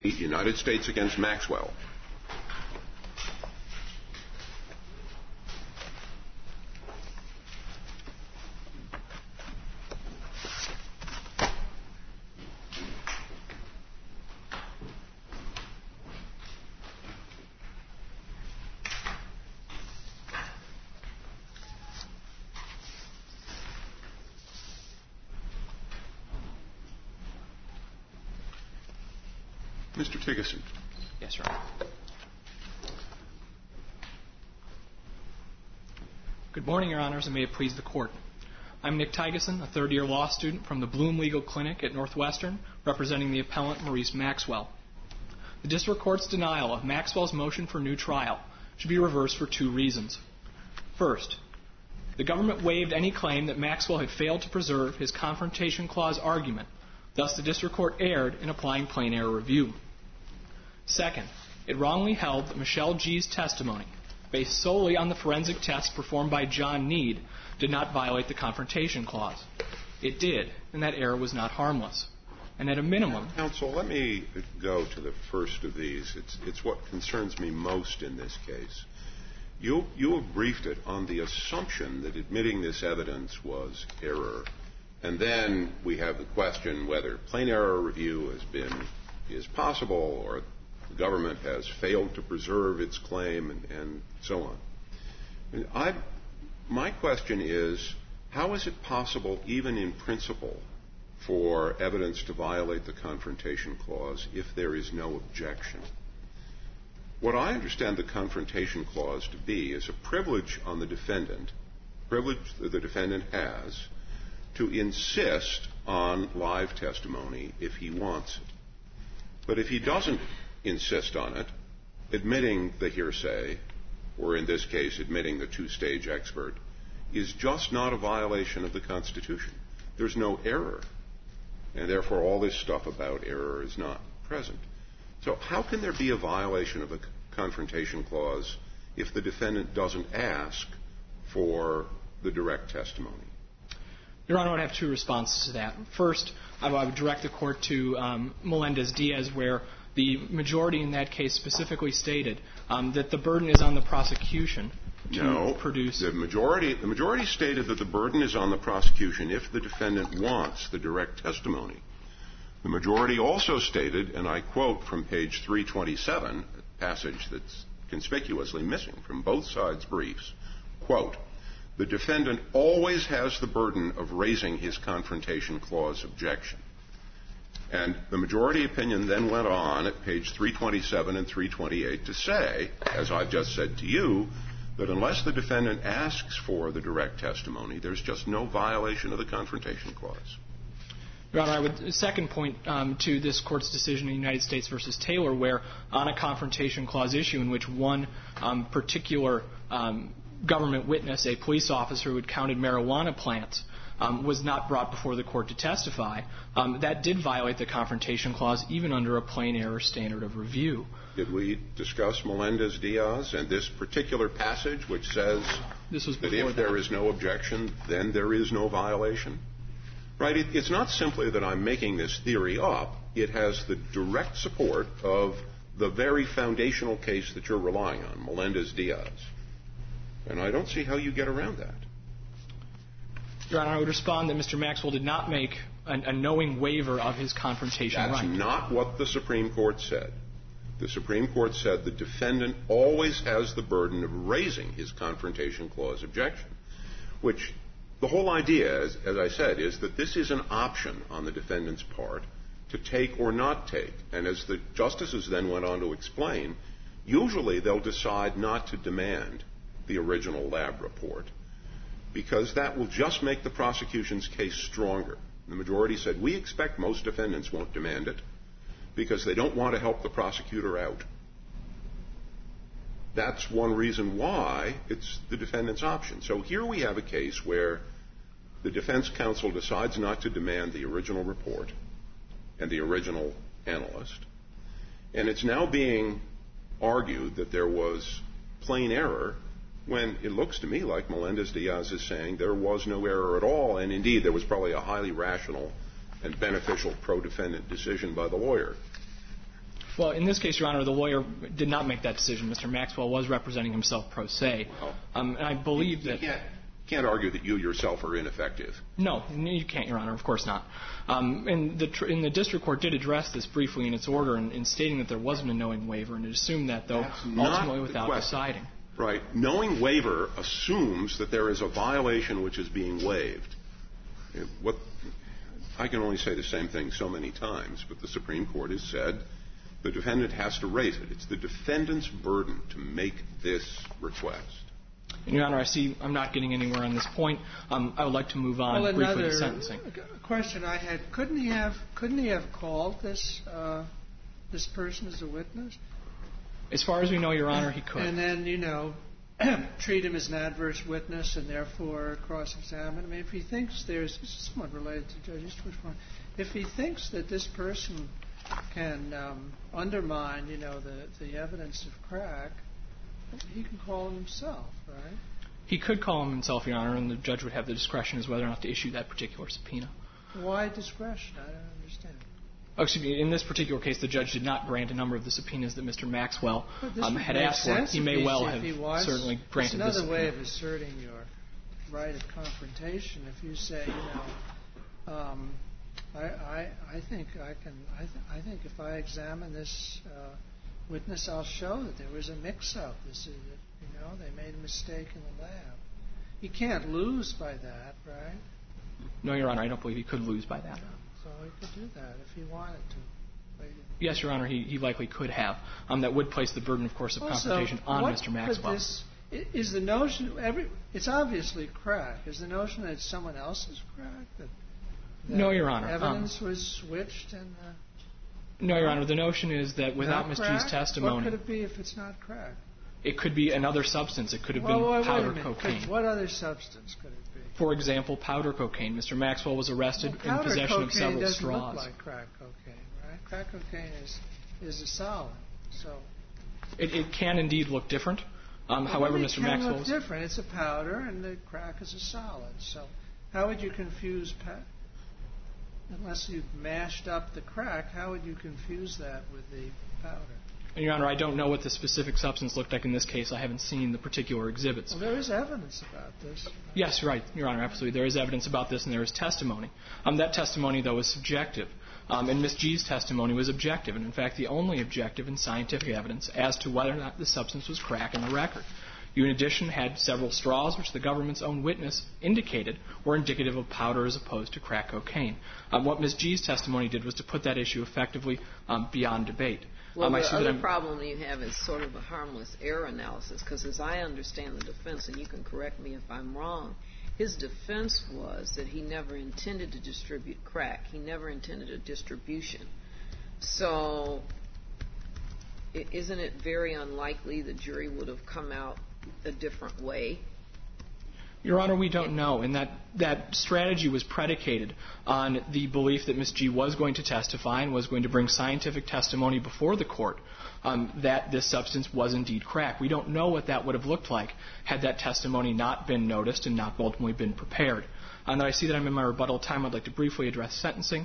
United States against Maxwell. Mr. Tiggeson. Yes, Your Honor. Good morning, Your Honors, and may it please the Court. I'm Nick Tiggeson, a third-year law student from the Bloom Legal Clinic at Northwestern, representing the appellant Maurice Maxwell. The District Court's denial of Maxwell's motion for new trial should be reversed for two reasons. First, the government waived any claim that Maxwell had failed to preserve his Confrontation Clause argument. Thus, the District Court erred in applying plain error review. Second, it wrongly held that Michelle G's testimony, based solely on the forensic tests performed by John Need, did not violate the Confrontation Clause. It did, and that error was not harmless. And at a minimum... Counsel, let me go to the first of these. It's what concerns me most in this case. You have briefed it on the assumption that admitting this evidence was error. And then we have the question whether plain error review is possible, or the government has failed to preserve its claim, and so on. My question is, how is it possible, even in principle, for evidence to violate the Confrontation Clause if there is no objection? What I understand the Confrontation Clause to be is a privilege on the defendant, privilege that the defendant has, to insist on live testimony if he wants it. But if he doesn't insist on it, admitting the hearsay, or in this case admitting the two-stage expert, is just not a violation of the Constitution. There's no error, and therefore all this stuff about error is not present. So how can there be a violation of the Confrontation Clause if the defendant doesn't ask for the direct testimony? Your Honor, I would have two responses to that. First, I would direct the Court to Melendez-Diaz, where the majority in that case specifically stated that the burden is on the prosecution to produce... The majority stated that the burden is on the prosecution if the defendant wants the direct testimony. The majority also stated, and I quote from page 327, a passage that's conspicuously missing from both sides' briefs, quote, "The defendant always has the burden of raising his Confrontation Clause objection." And the majority opinion then went on at page 327 and 328 to say, as I've just said to you, that unless the defendant asks for the direct testimony, there's just no violation of the Confrontation Clause. Your Honor, I would second point to this Court's decision in United States v. Taylor, where on a Confrontation Clause issue in which one particular government witness, a police officer who had counted marijuana plants, was not brought before the Court to testify, that did violate the Confrontation Clause even under a plain error standard of review. Did we discuss Melendez-Diaz and this particular passage which says that if there is no objection, then there is no violation? Right? It's not simply that I'm making this theory up. It has the direct support of the very foundational case that you're relying on, Melendez-Diaz. And I don't see how you get around that. Your Honor, I would respond that Mr. Maxwell did not make a knowing waiver of his confrontation right. That's not what the Supreme Court said. The Supreme Court said the defendant always has the burden of raising his Confrontation Clause objection, which the whole idea, as I said, is that this is an option on the defendant's part to take or not take. And as the justices then went on to explain, usually they'll decide not to demand the original lab report, because that will just make the prosecution's case stronger. The majority said, we expect most defendants won't demand it because they don't want to help the prosecutor out. That's one reason why it's the defendant's option. So here we have a case where the defense counsel decides not to demand the original report and the original analyst, and it's now being argued that there was plain error when it looks to me like Melendez-Diaz is saying there was no error at all, and indeed there was probably a highly rational and beneficial pro-defendant decision by the lawyer. Well, in this case, Your Honor, the lawyer did not make that decision. Mr. Maxwell was representing himself pro se. And I believe that... You can't argue that you yourself are ineffective. No, you can't, Your Honor. Of course not. And the district court did address this briefly in its order in stating that there wasn't a knowing waiver, and it assumed that, though, ultimately without deciding. Right. Knowing waiver assumes that there is a violation which is being waived. I can only say the same thing so many times, but the Supreme Court has said the defendant has to raise it. It's the defendant's burden to make this request. And, Your Honor, I see I'm not getting anywhere on this point. I would like to move on briefly to sentencing. Question I had: Couldn't he have called this person as a witness? As far as we know, Your Honor, he could. And then, treat him as an adverse witness and therefore cross-examine him. If he thinks this is somewhat related to Judge Eastwood's point, if he thinks that this person can undermine, the evidence of crack, he can call him himself, right? He could call him himself, Your Honor, and the judge would have the discretion as whether or not to issue that particular subpoena. Why discretion? I don't understand. Oh, excuse me. In this particular case, the judge did not grant a number of the subpoenas that Mr. Maxwell had asked for. He may well have certainly granted this. It's another way of asserting your right of confrontation. If you say, I think if I examine this witness, I'll show that there was a mix-up. They made a mistake in the lab. He can't lose by that, right? No, Your Honor, I don't believe he could lose by that. So he could do that if he wanted to. Yes, Your Honor, he likely could have. That would place the burden, of course, of confrontation on Mr. Maxwell. Is the notion it's obviously crack. Is the notion that it's someone else's crack? That no, Your Honor. Evidence was switched and. No, Your Honor. The notion is that without Ms. G's testimony, what could it be if it's not crack? It could be another substance. It could have been powder cocaine. What other substance could it be? For example, powder cocaine. Mr. Maxwell was arrested in possession of several straws. Powder cocaine doesn't look like crack cocaine, right? Crack cocaine is a solid, so. It can indeed look different. However, Mr. Maxwell. It can look different. It's a powder, and the crack is a solid. So, how would you confuse unless you mashed up the crack? How would you confuse that with the powder? And, Your Honor, I don't know what the specific substance looked like in this case. I haven't seen the particular exhibits. Well, there is evidence about this. Yes, right, Your Honor, absolutely. There is evidence about this, and there is testimony. That testimony, though, is subjective. And Ms. G's testimony was objective, and, in fact, the only objective and scientific evidence as to whether or not the substance was crack in the record. You, in addition, had several straws, which the government's own witness indicated were indicative of powder as opposed to crack cocaine. What Ms. G's testimony did was to put that issue effectively beyond debate. Well, the other problem you have is sort of a harmless error analysis, because as I understand the defense, and you can correct me if I'm wrong, his defense was that he never intended to distribute crack. He never intended a distribution. So isn't it very unlikely the jury would have come out a different way? Your Honor, we don't know. And that strategy was predicated on the belief that Ms. G was going to testify and was going to bring scientific testimony before the court that this substance was indeed crack. We don't know what that would have looked like had that testimony not been noticed and not ultimately been prepared. And I see that I'm in my rebuttal time. I'd like to briefly address sentencing.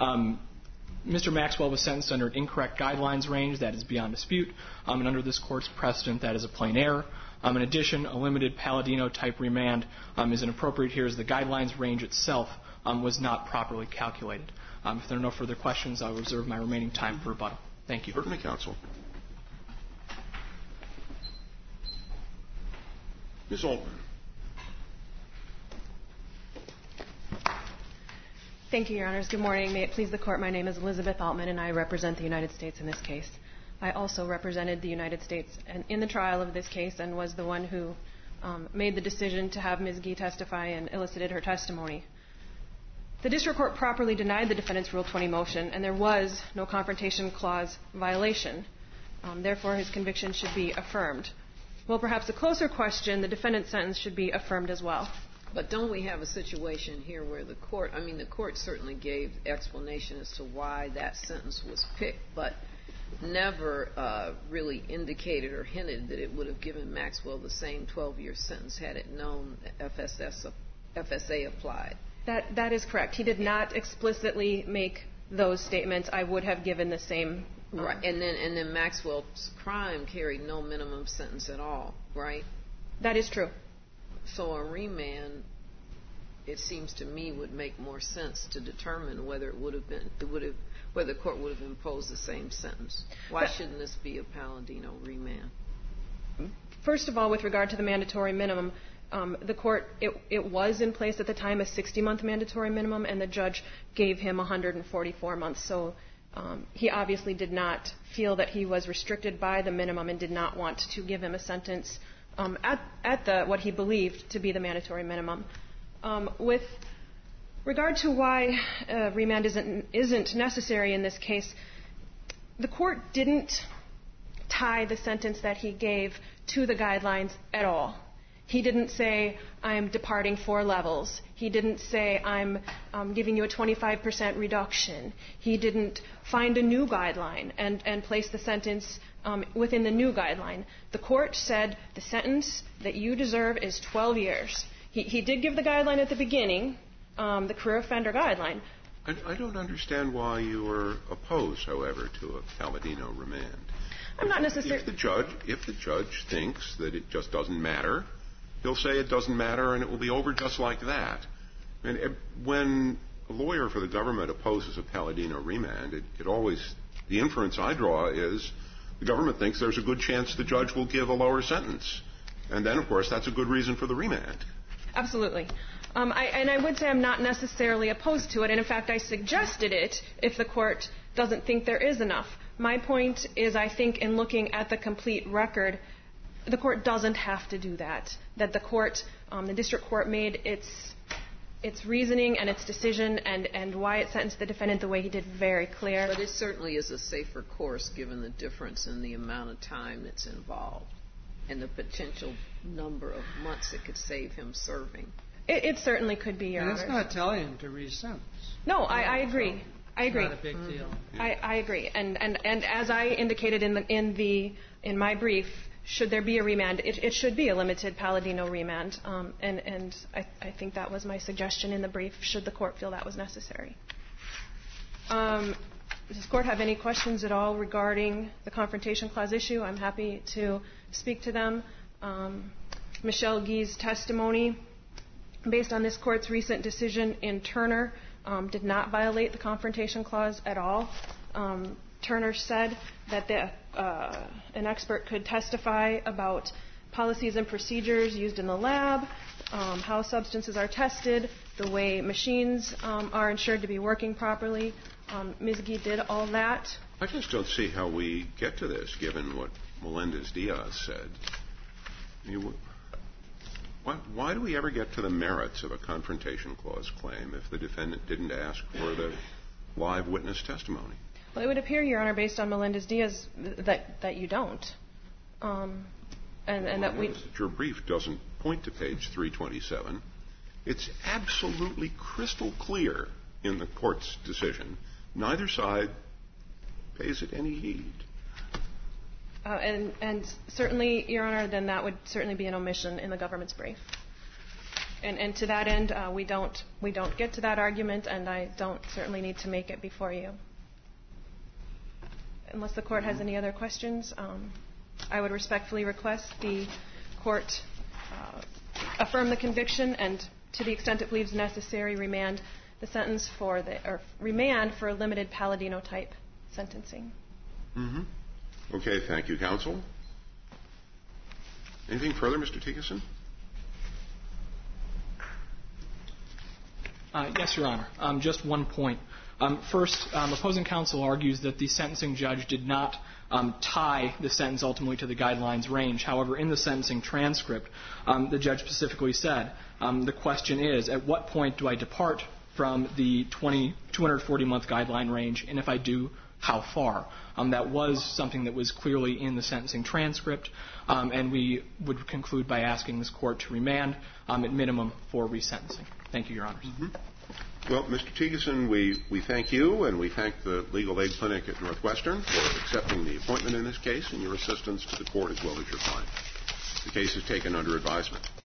Mr. Maxwell was sentenced under an incorrect guidelines range. That is beyond dispute. And under this Court's precedent, that is a plain error. In addition, a limited Palladino-type remand is inappropriate here as the guidelines range itself was not properly calculated. If there are no further questions, I'll reserve my remaining time for rebuttal. Thank you. Certainly, counsel. Ms. Altman. Thank you, Your Honors. Good morning. May it please the Court, my name is Elizabeth Altman, and I represent the United States in this case. I also represented the United States in the trial of this case and was the one who made the decision to have Ms. Gee testify and elicited her testimony. The district court properly denied the defendant's Rule 20 motion, and there was no confrontation clause violation. Therefore, his conviction should be affirmed. Well, perhaps a closer question, the defendant's sentence should be affirmed as well. But don't we have a situation here where the court certainly gave explanation as to why that sentence was picked, but never really indicated or hinted that it would have given Maxwell the same 12-year sentence had it known FSA applied. That is correct. He did not explicitly make those statements. I would have given the same Right, and then Maxwell's crime carried no minimum sentence at all, right? That is true. So a remand, it seems to me, would make more sense to determine whether whether the court would have imposed the same sentence. Why shouldn't this be a Palladino remand? First of all, with regard to the mandatory minimum, the court, it was in place at the time, a 60-month mandatory minimum, and the judge gave him 144 months. So he obviously did not feel that he was restricted by the minimum and did not want to give him a sentence at what he believed to be the mandatory minimum. With regard to why remand isn't necessary in this case, the court didn't tie the sentence that he gave to the guidelines at all. He didn't say, I'm departing 4 levels. He didn't say, I'm giving you a 25% reduction. He didn't find a new guideline and place the sentence within the new guideline. The court said the sentence that you deserve is 12 years. He did give the guideline at the beginning, the career offender guideline. I don't understand why you were opposed, however, to a Palladino remand. I'm not necessarily... If the judge thinks that it just doesn't matter, he'll say it doesn't matter and it will be over just like that. And when a lawyer for the government opposes a Palladino remand, it always, the inference I draw is the government thinks there's a good chance the judge will give a lower sentence. And then, of course, that's a good reason for the remand. Absolutely. I would say I'm not necessarily opposed to it. And, in fact, I suggested it if the court doesn't think there is enough. My point is, I think, in looking at the complete record, the court doesn't have to do that. That the court, the district court, made its reasoning and its decision and why it sentenced the defendant the way he did very clear. But it certainly is a safer course given the difference in the amount of time that's involved and the potential number of months it could save him serving. It certainly could be, Your Honor. And it's not telling him to re-sentence. No, I agree. I agree. It's not a big deal. I agree. And as I indicated in my brief, should there be a remand, it should be a limited Palladino remand. And I think that was my suggestion in the brief, should the court feel that was necessary. Does this court have any questions at all regarding the Confrontation Clause issue? I'm happy to speak to them. Michelle Guy's testimony, based on this court's recent decision in Turner, did not violate the Confrontation Clause at all. Turner said that an expert could testify about policies and procedures used in the lab, how substances are tested, the way machines are ensured to be working properly. Ms. Guy did all that. I just don't see how we get to this, given what Melendez-Diaz said. Why do we ever get to the merits of a Confrontation Clause claim if the defendant didn't ask for the live witness testimony? Well, it would appear, Your Honor, based on Melendez-Diaz, that you don't. Your brief doesn't point to page 327. It's absolutely crystal clear in the court's decision. Neither side pays it any heed. And certainly, Your Honor, then that would certainly be an omission in the government's brief. And to that end, we don't get to that argument, and I don't certainly need to make it before you. Unless the court has any other questions, I would respectfully request the court affirm the conviction and, to the extent it believes necessary, remand the sentence remand for a limited Palladino-type sentencing. Mm-hmm. Okay, thank you, counsel. Anything further, Mr. Tigeson? Yes, Your Honor. Just one point. First, opposing counsel argues that the sentencing judge did not tie the sentence ultimately to the guidelines range. However, in the sentencing transcript, the judge specifically said, the question is, at what point do I depart from the 240-month guideline range, and if I do, how far? That was something that was clearly in the sentencing transcript, and we would conclude by asking this court to remand at minimum for resentencing. Thank you, Your Honors. Mm-hmm. Well, Mr. Tigeson, we thank you, and we thank the Legal Aid Clinic at Northwestern for accepting the appointment in this case and your assistance to the court as well as your client. The case is taken under advisement.